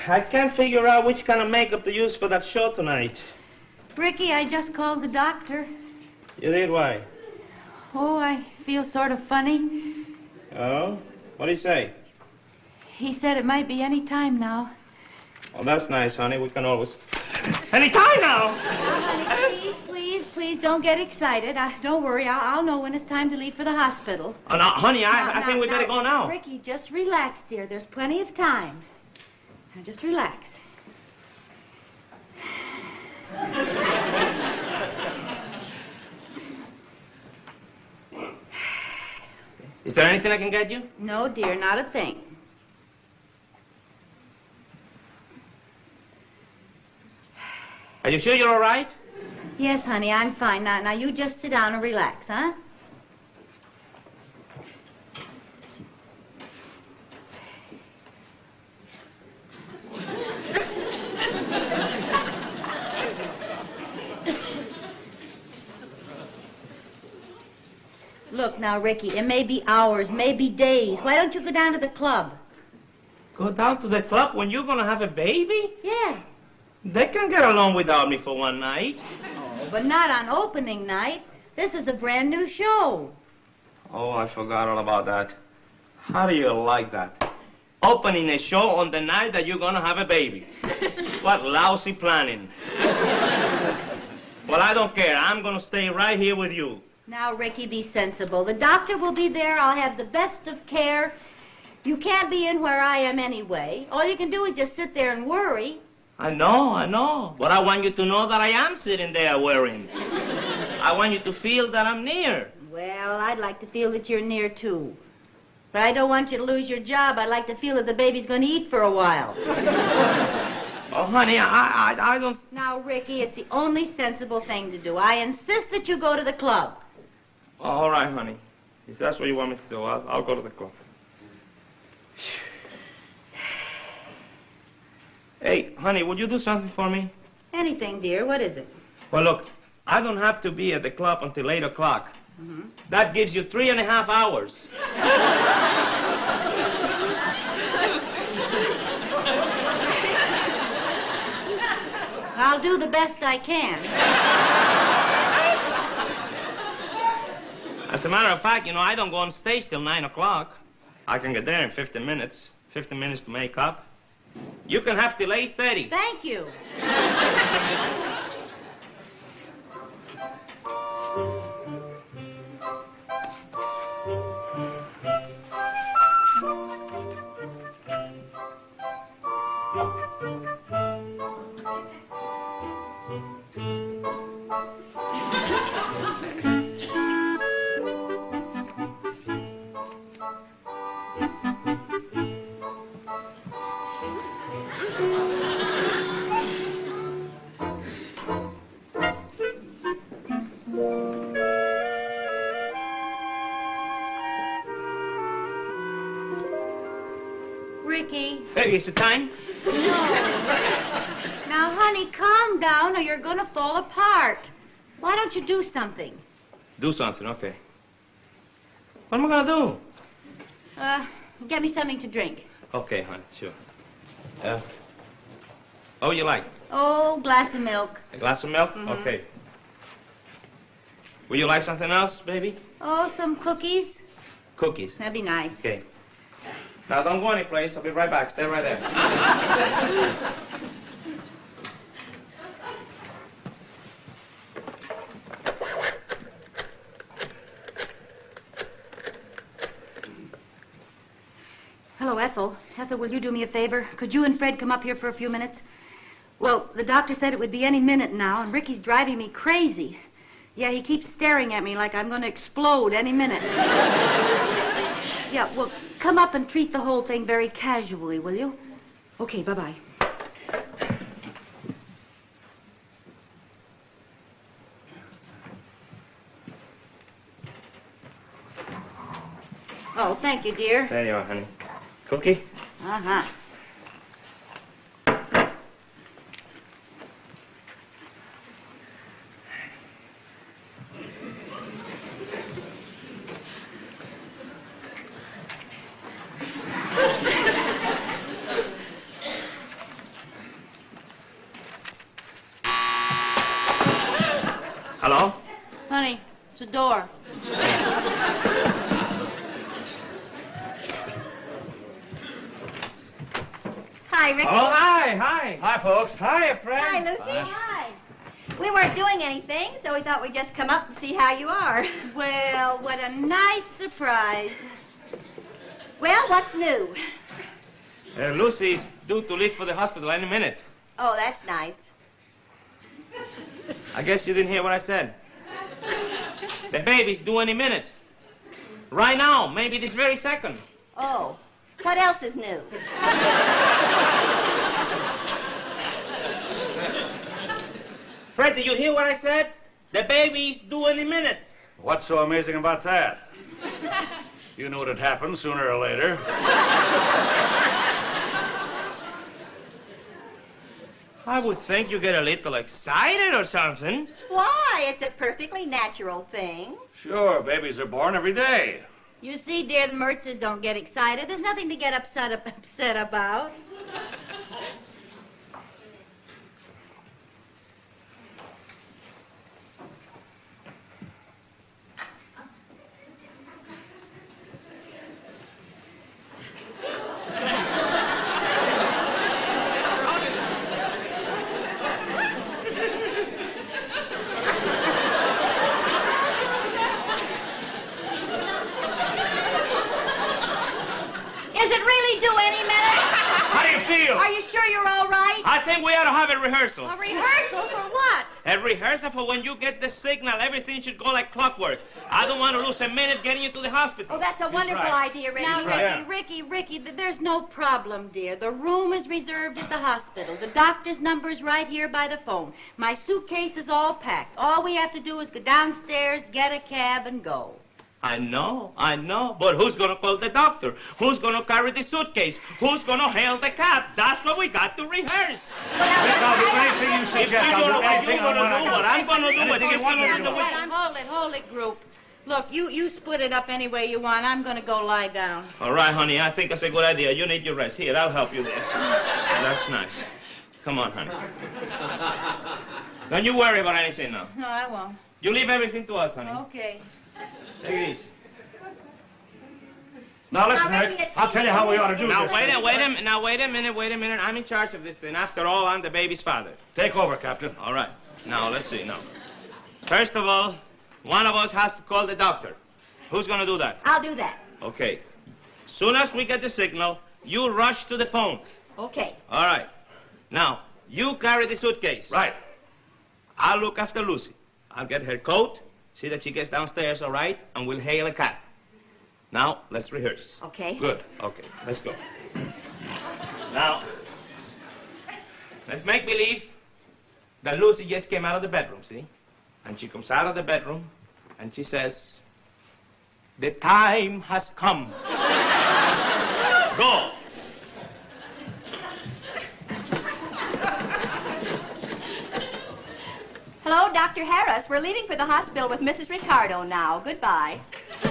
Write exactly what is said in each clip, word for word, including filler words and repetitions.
I can't figure out which kind of makeup to use for that show tonight. Ricky, I just called the doctor. You did? Why? Oh, I feel sort of funny. Oh? What did he say? He said it might be any time now. Well, that's nice, honey. We can always... Any time now! Now, honey, please, please, please don't get excited. I, don't worry. I'll, I'll know when it's time to leave for the hospital. Oh, no, honey, I, Now, I now, think we now, better go now. Ricky, just relax, dear. There's plenty of time. Now, just relax. Is there anything I can get you? No, dear, not a thing. Are you sure you're all right? Yes, honey, I'm fine. Now, now you just sit down and relax, huh? Look now, Ricky, it may be hours, maybe days. Why don't you go down to the club? Go down to the club when you're gonna have a baby? Yeah. They can get along without me for one night. Oh, but not on opening night. This is a brand new show. Oh, I forgot all about that. How do you like that? Opening a show on the night that you're gonna have a baby. What lousy planning. Well, I don't care. I'm gonna stay right here with you. Now, Ricky, be sensible. The doctor will be there. I'll have the best of care. You can't be in where I am anyway. All you can do is just sit there and worry. I know, I know. But I want you to know that I am sitting there worrying. I want you to feel that I'm near. Well, I'd like to feel that you're near, too. But I don't want you to lose your job. I'd like to feel that the baby's going to eat for a while. Oh, honey, I, I, I don't... Now, Ricky, it's the only sensible thing to do. I insist that you go to the club. All right, honey. If that's what you want me to do, I'll, I'll go to the club. Hey, honey, would you do something for me? Anything, dear. What is it? Well, look, I don't have to be at the club until eight o'clock. Mm-hmm. That gives you three and a half hours. I'll do the best I can. As a matter of fact, you know, I don't go on stage till nine o'clock. I can get there in fifteen minutes. fifteen minutes to make up. You can have till eight thirty. Thank you. Ricky. Hey, is it time? No. Now, honey, calm down or you're going to fall apart. Why don't you do something? Do something, okay. What am I going to do? Uh, get me something to drink. Okay, honey, sure. Uh, what would you like? Oh, glass of milk. A glass of milk? Mm-hmm. Okay. Would you like something else, baby? Oh, some cookies. Cookies. That'd be nice. Okay. Now, don't go anyplace. I'll be right back. Stay right there. Hello, Ethel. Ethel, will you do me a favor? Could you and Fred come up here for a few minutes? Well, the doctor said it would be any minute now, and Ricky's driving me crazy. Yeah, he keeps staring at me like I'm going to explode any minute. Yeah, well, come up and treat the whole thing very casually, will you? Okay, bye-bye. Oh, thank you, dear. There you are, honey. Cookie? Uh-huh. It's a door. Hi, Ricky. Oh, hi, hi. Hi, folks. Hi, Fred. Hi, Lucy. Hi. We weren't doing anything, so we thought we'd just come up and see how you are. Well, what a nice surprise. Well, what's new? Uh, Lucy's due to leave for the hospital any minute. Oh, that's nice. I guess you didn't hear what I said. The baby's due any minute. Right now, maybe this very second. Oh, what else is new? Fred, did you hear what I said? The baby's due any minute. What's so amazing about that? You knew it'd happen sooner or later. I would think you get a little excited or something. Why? It's a perfectly natural thing. Sure, babies are born every day. You see, dear, the Mertzes don't get excited. There's nothing to get upset, upset about. Are you sure you're all right? I think we ought to have a rehearsal. A rehearsal for what? A rehearsal for when you get the signal. Everything should go like clockwork. I don't want to lose a minute getting you to the hospital. Oh, that's a wonderful right. idea, Ricky. Now, Ricky, Yeah. Ricky, Ricky, th- there's no problem, dear. The room is reserved at the hospital. The doctor's number is right here by the phone. My suitcase is all packed. All we have to do is go downstairs, get a cab, and go. I know, I know. But who's going to call the doctor? Who's going to carry the suitcase? Who's going to hail the cab? That's what we got to rehearse. Rick, I'll do anything you If suggest. you I'll know do what anything you're I going to want do, what I'm going to do, what Anything she's you want going me to to do. do. Hold it, hold it, hold it, group. Look, you, you split it up any way you want. I'm going to go lie down. All right, honey, I think that's a good idea. You need your rest. Here, I'll help you there. That's nice. Come on, honey. Don't you worry about anything now. No, I won't. You leave everything to us, honey. Okay. Take it easy. Now, listen, Now, Rick, Ricky, I'll tell you how we ought to do Now this. wait a wait a minute. Now wait a minute. Wait a minute. I'm in charge of this thing. After all, I'm the baby's father. Take over, Captain. All right. Now let's see. Now, first of all, one of us has to call the doctor. Who's going to do that? I'll do that. Okay. Soon as we get the signal, you rush to the phone. Okay. All right. Now you carry the suitcase. Right. I'll look after Lucy. I'll get her coat, see that she gets downstairs all right, and we'll hail a cab. Now, let's rehearse. Okay. Good. Okay, let's go. Now, let's make believe that Lucy just came out of the bedroom, see? And she comes out of the bedroom, and she says, "The time has come." Go. Hello, Doctor Harris. We're leaving for the hospital with Missus Ricardo now. Goodbye.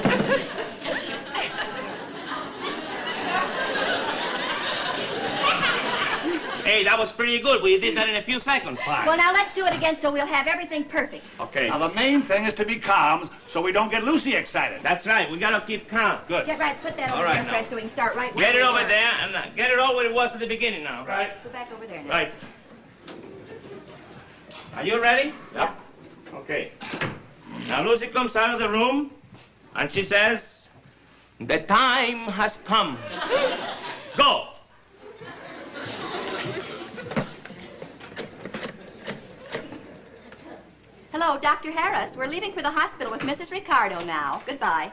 Hey, that was pretty good. We did that in a few seconds. Well, now let's do it again so we'll have everything perfect. Okay. Now, the main thing is to be calm so we don't get Lucy excited. That's right. We gotta keep calm. Good. Get right, put that All over right, there, now. Fred, so we can start right where Get it we over were. there and uh, get it all where it was at the beginning now. Right. Go back over there now. Right. Are you ready? Yep. Okay. Now Lucy comes out of the room and she says, "The time has come." Go. Hello, Doctor Harris. We're leaving for the hospital with Missus Ricardo now. Goodbye.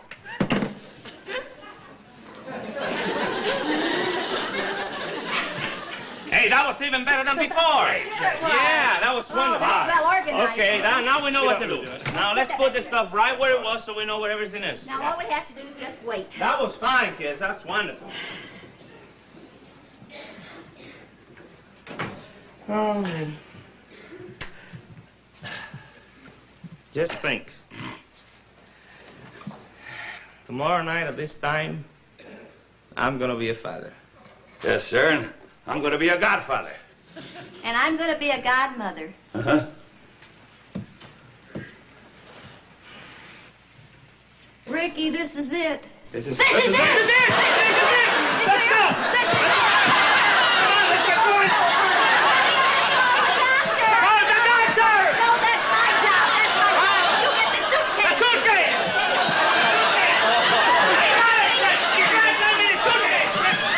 Hey, that was even better than before. Sure it was. Yeah, that was Oh, wonderful. that's well organized. Okay, now, now we know You what to don't do. have to do it. Now let's put the stuff right where it was so we know where everything is. Now all we have to do is just wait. That was fine, kids. That's wonderful. Oh, man. Just think. Tomorrow night at this time, I'm gonna be a father. Yes, sir, and I'm going to be a godfather. And I'm going to be a godmother. Uh-huh. Ricky, this is it. This is This is it! This is it! This is it! Let's go! This is it! Come on, let's get going! Doctor! Call the doctor! No, that's my job. That's my job. You get the The suitcase. suitcase! I got it! You guys send me the suitcase!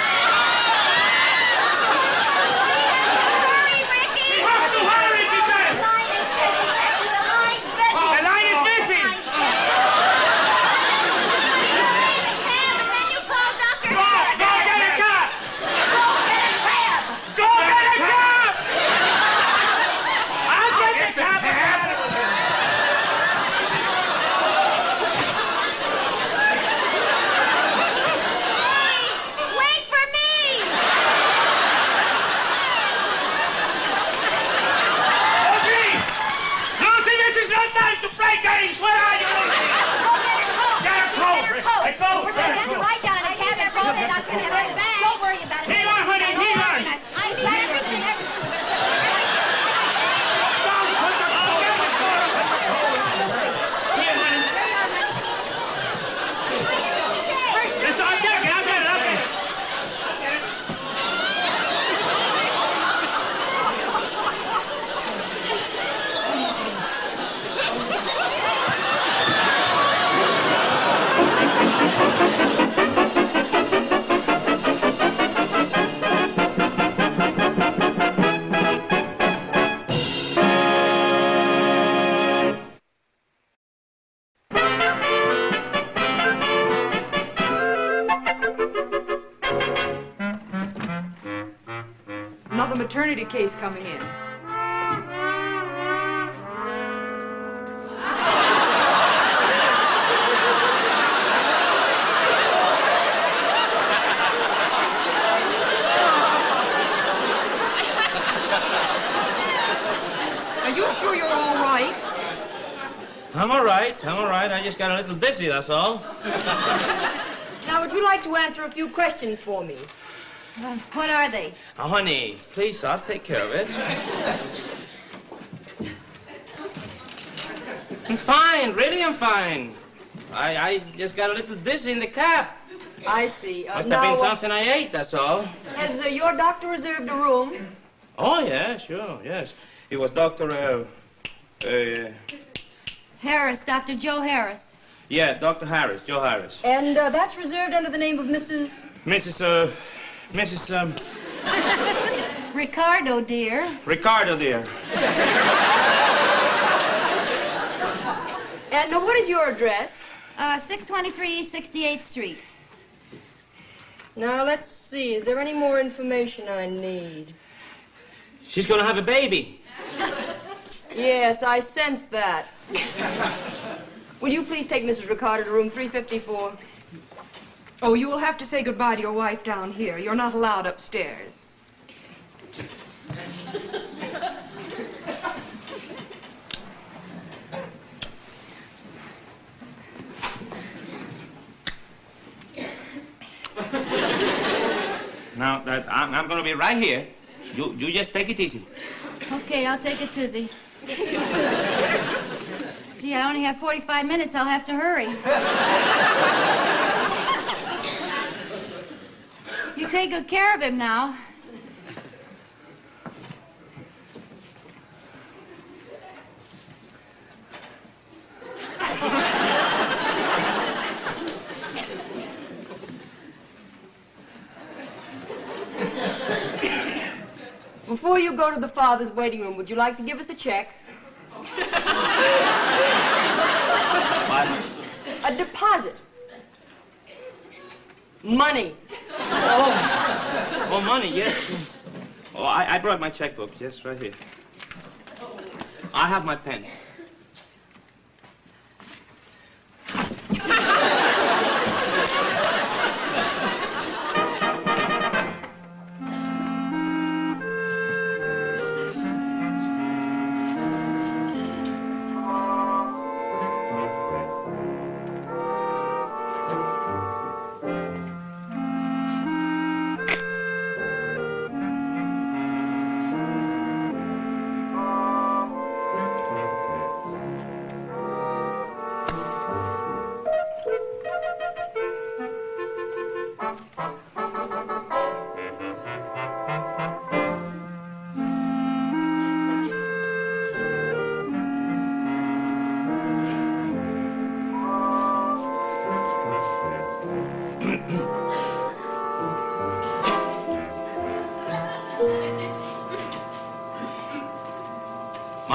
Hurry, Ricky! You have to hurry, she said! The line is busy, Ricky. The line's busy. Oh, the line is busy. The line's busy. Call a cab, and then you call Doctor Go, Harris. go get a cab! Go get a cab. Go get a cab! I'll get the cab! Wait for me. Lucy! Lucy, this is no time to play games! Where are you, Lucy? Go get her coat. Get her coat. Get her coat. Hey, coat. We're going to have to ride down in a cab and roll it up to the right back. Don't worry about it. Hang on, honey, hang on. I need everything. Here, honey. This, I'll get it, I'll get it, I'll get it. Another maternity case coming in. Are you sure you're all right? I'm all right, I'm all right. I just got a little dizzy, that's all. Now, would you like to answer a few questions for me? Uh, what are they? Oh, honey, please, I'll take care of it. I'm fine, really I'm fine. I, I just got a little dizzy in the cab. I see. Uh, Must now, have been uh, something I ate, that's all. Has uh, your doctor reserved a room? Oh, yeah, sure, yes. It was Doctor, uh, uh, Harris, Doctor Joe Harris. yeah, Doctor Harris, Joe Harris. And uh, that's reserved under the name of Missus Missus, uh, Missus, um, Ricardo, dear. Ricardo, dear. And uh, what is your address? Uh, six twenty-three East sixty-eighth Street. Now, let's see. Is there any more information I need? She's gonna have a baby. Yes, I sense that. Will you please take Missus Ricardo to room three fifty-four? Oh, you will have to say goodbye to your wife down here. You're not allowed upstairs. Now, that I'm, I'm gonna be right here. You, you just take it easy. Okay, I'll take a tizzy. Gee, I only have forty-five minutes. I'll have to hurry. You take good care of him now. Before you go to the father's waiting room, would you like to give us a check? What? A deposit. Money. Oh, oh, money, yes. Oh, I, I brought my checkbook, yes, right here. I have my pen.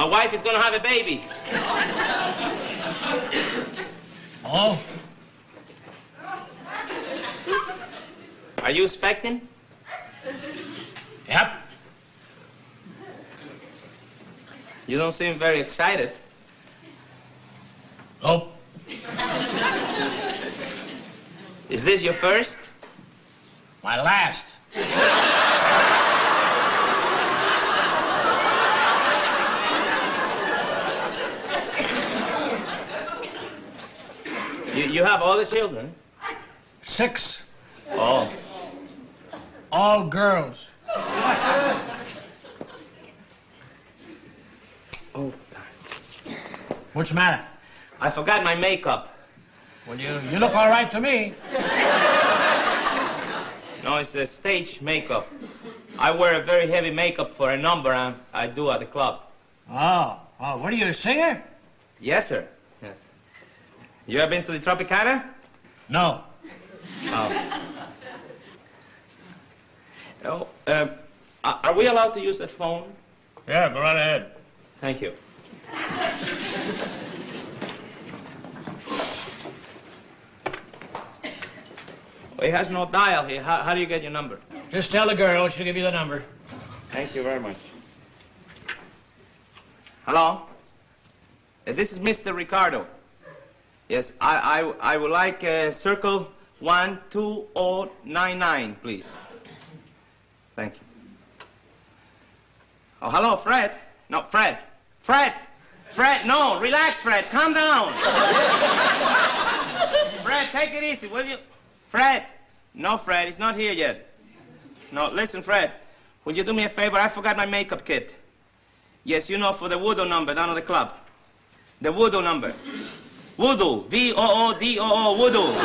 My wife is gonna have a baby. Oh? Are you expecting? Yep. You don't seem very excited. Nope. Is this your first? My last. You, you have other children? Six. Oh. All girls. Oh. What's the matter? I forgot my makeup. Well, you, you look all right to me. No, it's a stage makeup. I wear a very heavy makeup for a number I, I do at the club. Oh. Oh, what are you, a singer? Yes, sir. Yes. You have been to the Tropicana? No. Oh. Oh, uh, are we allowed to use that phone? Yeah, go right ahead. Thank you. Well, he has no dial here. How, how do you get your number? Just tell the girl, she'll give you the number. Thank you very much. Hello? Uh, this is Mister Ricardo. Yes, I, I, I would like uh, circle one two oh nine nine, please. Thank you. Oh, hello, Fred. No, Fred. Fred! Fred, no, relax, Fred. Calm down. Fred, take it easy, will you? Fred. No, Fred, he's not here yet. No, listen, Fred. Would you do me a favor? I forgot my makeup kit. Yes, you know, for the voodoo number down at the club. The voodoo number. Voodoo. V O O D O O, voodoo.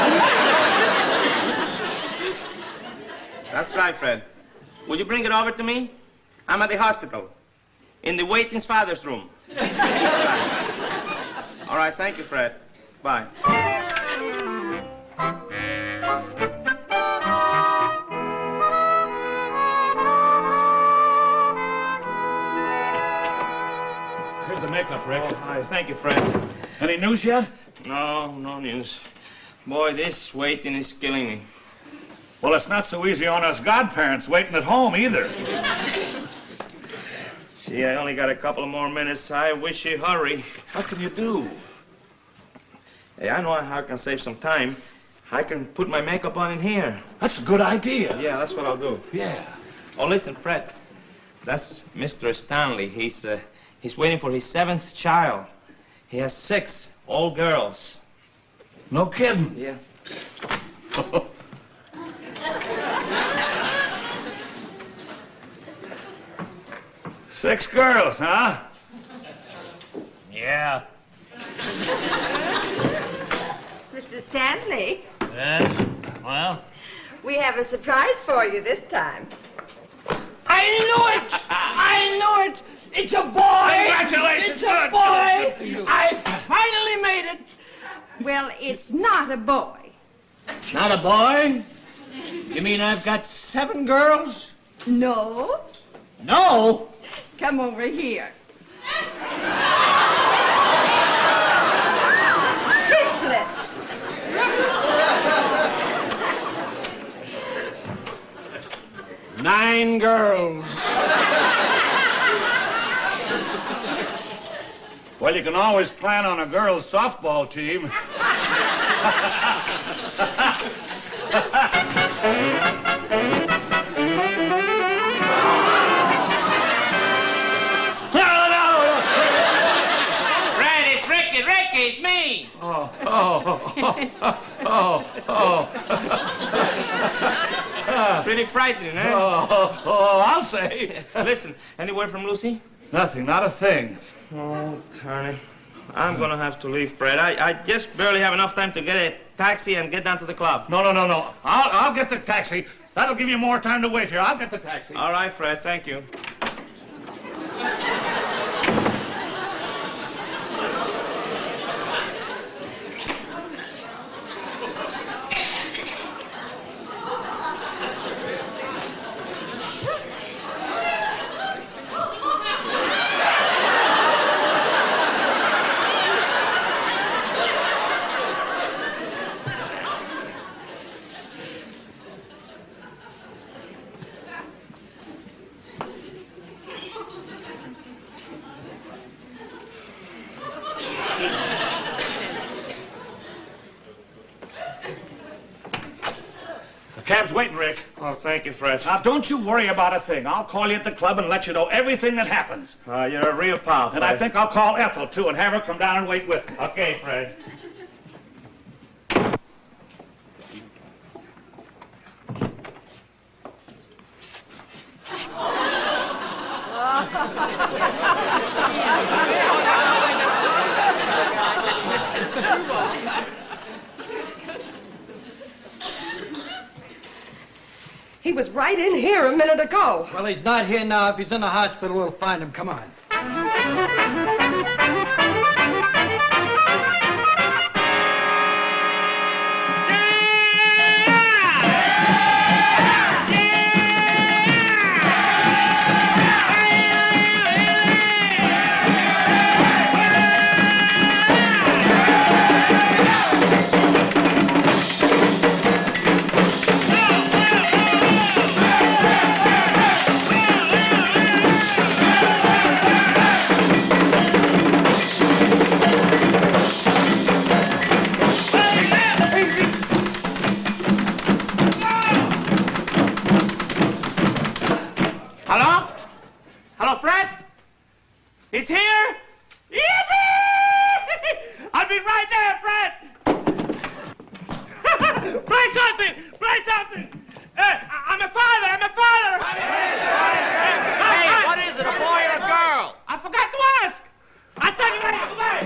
That's right, Fred. Would you bring it over to me? I'm at the hospital. In the waiting's father's room. That's right. All right, thank you, Fred. Bye. Here's the makeup, Rick. Oh, hi. Thank you, Fred. Any news yet? No, no news. Boy, this waiting is killing me. Well, it's not so easy on us godparents waiting at home either. Gee, I only got a couple of more minutes. I wish you hurry. What can you do? Hey, I know how I can save some time. I can put my makeup on in here. That's a good idea. Yeah, that's what I'll do. Yeah. Oh, listen, Fred. That's Mister Stanley. He's, uh, he's waiting for his seventh child. He has six, all girls. No kidding. Yeah. Six girls, huh? Yeah. Mister Stanley, Yes. Well? we have a surprise for you this time. I knew it! I knew it! It's a boy! Congratulations! It's a Good. boy! I finally made it! Well, it's not a boy. Not a boy? You mean I've got seven girls? No. No! Come over here. Triplets. Nine girls. Well, you can always plan on a girls' softball team. Fred, it's Ricky. Ricky, it's me. Oh, oh, oh, oh, oh. Pretty frightening, eh? Oh, oh, I'll say. Listen, any word from Lucy? Nothing, not a thing. Oh, Tony. I'm gonna have to leave, Fred. I, I just barely have enough time to get a taxi and get down to the club. No, no, no, no. I'll, I'll get the taxi. That'll give you more time to wait here. I'll get the taxi. All right, Fred, thank you. The cab's waiting, Rick. Oh, thank you, Fred. Now, don't you worry about a thing. I'll call you at the club and let you know everything that happens. Uh, you're a real pal, Fred. And I think I'll call Ethel, too, and have her come down and wait with me. Okay, Fred. He was right in here a minute ago. Well, he's not here now. If he's in the hospital, we'll find him. Come on. Hello? Hello, Fred? He's here? Yippee! I'll be right there, Fred! Play something! Play something! Uh, I- I'm a father! I'm a father! Hey, what is it, a boy or a girl? I forgot to ask! I'll tell you right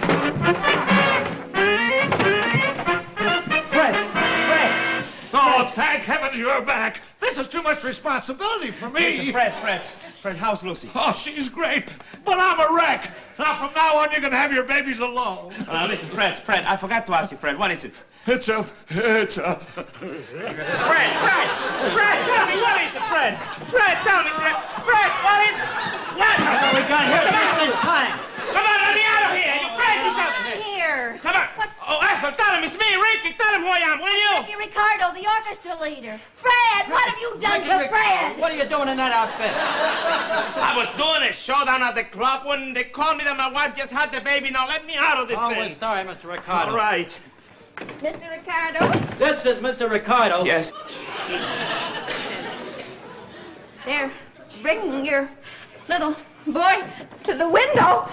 away! Fred! Fred! Oh, thank heavens you're back. This is too much responsibility for me. Listen, Fred, Fred, Fred, how's Lucy? Oh, she's great, but I'm a wreck. Now, from now on, you can have your babies alone. Uh, listen, Fred, Fred, I forgot to ask you, Fred, what is it? It's a... It's a... Fred, Fred, Fred, tell me, what is it, Fred? Fred, tell me, Fred, Fred, what is it? What? Well, we got here just in time. Come on, let me out of here, you crazy something. Here. Come on. What? Oh, Ethel, tell him it's me, Ricky, tell him who I am, will you? Ricky Ricardo, the orchestra leader. Fred, what have you done to Fred? What are you doing in that outfit? I was doing a showdown at the club when they called me that my wife just had the baby. Now let me out of this Oh, thing. we're sorry, Mister Ricardo. All right. Mister Ricardo? This is Mister Ricardo. Yes. There, bring your little boy to the window.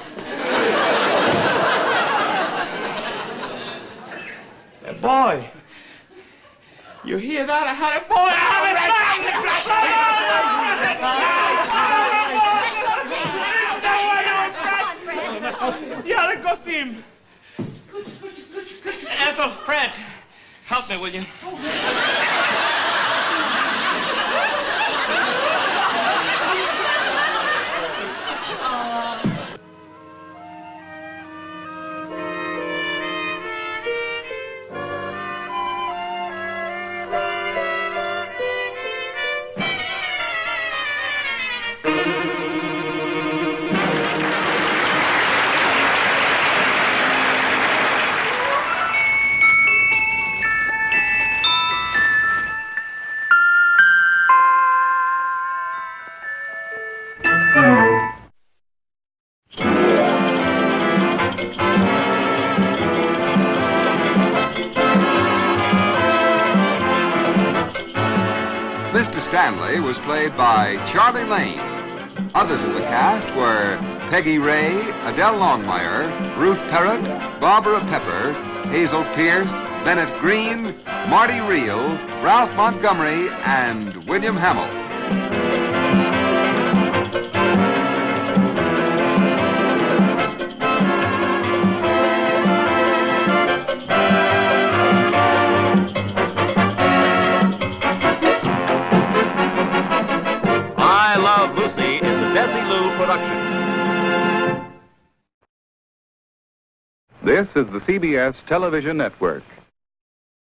A boy. You hear that? I had a boy. I have a son. Yeah, let's go see him. Ethel, Fred, help me, will you? Mister Stanley was played by Charlie Lane. Others in the cast were Peggy Ray, Adele Longmire, Ruth Perrott, Barbara Pepper, Hazel Pierce, Bennett Green, Marty Reel, Ralph Montgomery, and William Hamill. I Love Lucy is a Desilu production. This is the C B S Television Network.